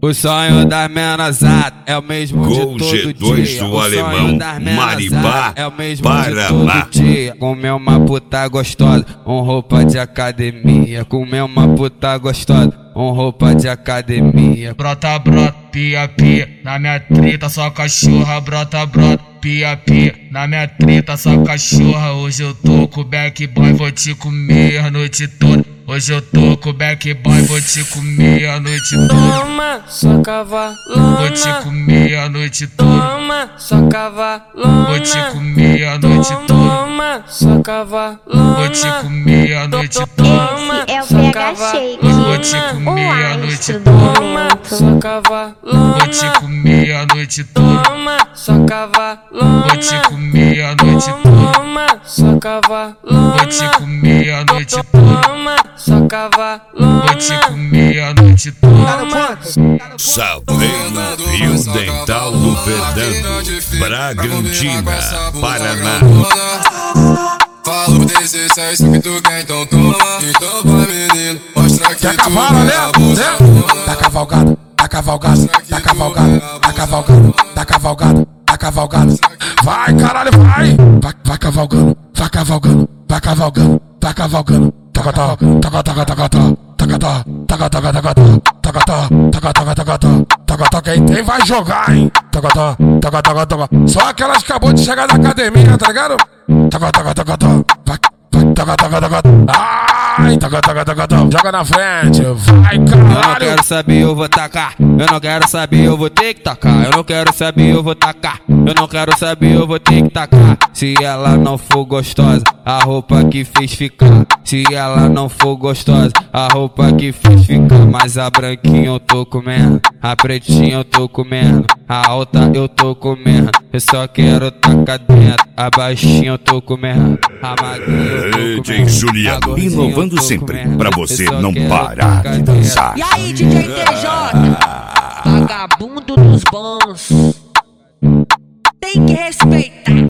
O sonho das menazada é o mesmo Gol de todo G2 dia. do O alemão sonho das menazada Maribá, é o mesmo Paraná. de todo dia. Comer uma puta gostosa, roupa de academia. Comer uma puta gostosa, roupa de academia. Brota, brota, pia, pia, na minha treta só cachorra. Brota, brota, pia, pia, na minha treta só cachorra. Hoje eu tô com o backboy, vou te comer a noite toda. Hoje eu tô com o backboy, vou te comer a noite toda. Toma, só cavalona. Vou te comer a noite toda. Toma, só cavalona. Vou te comer a noite toda. Toma, só cavalona. Vou te comer a noite toda. Toma, É o só PH Shake, Vou te comer a noite toda. Toma, só cavalona. Vou te comer a noite toda. Toma, só cavalona. Vou te comer a noite toda. Toma, só cavalona. Vou te comer a noite toda. Toma, só cavalona. Vou te comer a noite toda. Sabendo Fio Dental do Fernando, Bragantina, Paraná. Fala pro 16 que tu quer, então toma. Então vai, menino, mostra que Quer tu cavalo, né? Tá cavalgado, tá cavalgado, tá cavalgado, tá cavalgado, tá cavalgado, tá cavalgado. Vai, caralho, vai! Vai cavalgando, vai cavalgando, vai cavalgando, vai cavalgando. Tacatá, tacatá, tacatá, tacatá, tacatá, tacatá, tacatá, tacatá, tacatá, tacatá. Quem tem vai jogar, hein? Tacatá, tacatá, tacatá. Só aquelas que acabou de chegar da academia, tá ligado? Tacatá, tacatá, vai, tacatá, tacatá. Ai, tacatá, tacatá. Joga na frente, vai, Eu não caralho. quero saber, eu vou tacar. Eu não quero saber, eu vou ter que tacar. Eu não quero saber, eu vou tacar. Eu não quero saber, eu vou ter que tacar. Se ela não for gostosa, a roupa que fez ficar. Se ela não for gostosa, a roupa que fez ficar. Mas a branquinha eu tô comendo, a pretinha eu tô comendo, a alta eu tô comendo. Eu só quero tacar dentro, a baixinha eu tô comendo, a magrinha eu tô DJ comendo, Juliano, a gordinha eu inovando tô sempre, comendo. pra Eu você só não quero parar tacar de dentro. dançar. E aí, DJ TJ, vagabundo dos bons, tem que respeitar.